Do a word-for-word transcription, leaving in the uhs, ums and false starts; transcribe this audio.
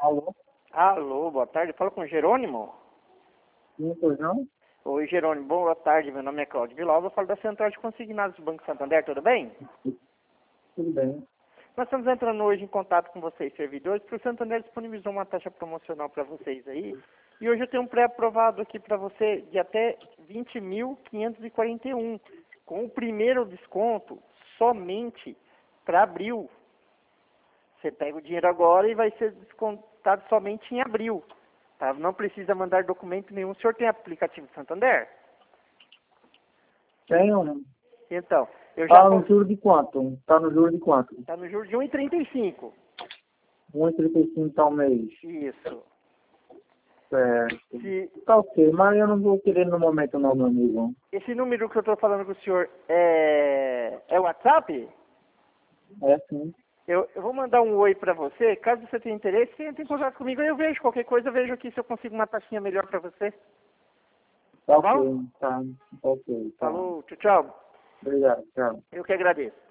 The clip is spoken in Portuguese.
Alô? Alô, boa tarde. Fala com o Jerônimo? Não foi não? Oi, Jerônimo. Boa tarde. Meu nome é Cláudio Vilalva. Eu falo da Central de Consignados do Banco Santander. Tudo bem? Tudo bem. Nós estamos entrando hoje em contato com vocês, servidores, porque o Santander disponibilizou uma taxa promocional para vocês aí. E hoje eu tenho um pré-aprovado aqui para você de até vinte mil quinhentos e quarenta e um, com o primeiro desconto somente para abril. Você pega o dinheiro agora e vai ser descontado somente em abril. Tá? Não precisa mandar documento nenhum. O senhor tem aplicativo Santander? Tenho, né? Então, eu já... Tá no juro de quanto? Tá no juro de quanto? Está no juro de um vírgula trinta e cinco. um vírgula trinta e cinco ao mês. Isso. Certo. Se Tá ok, mas eu não vou querer no momento não, meu amigo. esse número que eu estou falando com o senhor é, é o WhatsApp? É sim. Eu, eu vou mandar um oi para você. Caso você tenha interesse, entre em contato comigo. Aí eu vejo qualquer coisa, eu vejo aqui se eu consigo uma taxinha melhor para você. Tá Tá bom? ok, tá. Tá ok, tá. Falou, tchau, tchau. Obrigado, tchau. Eu que agradeço.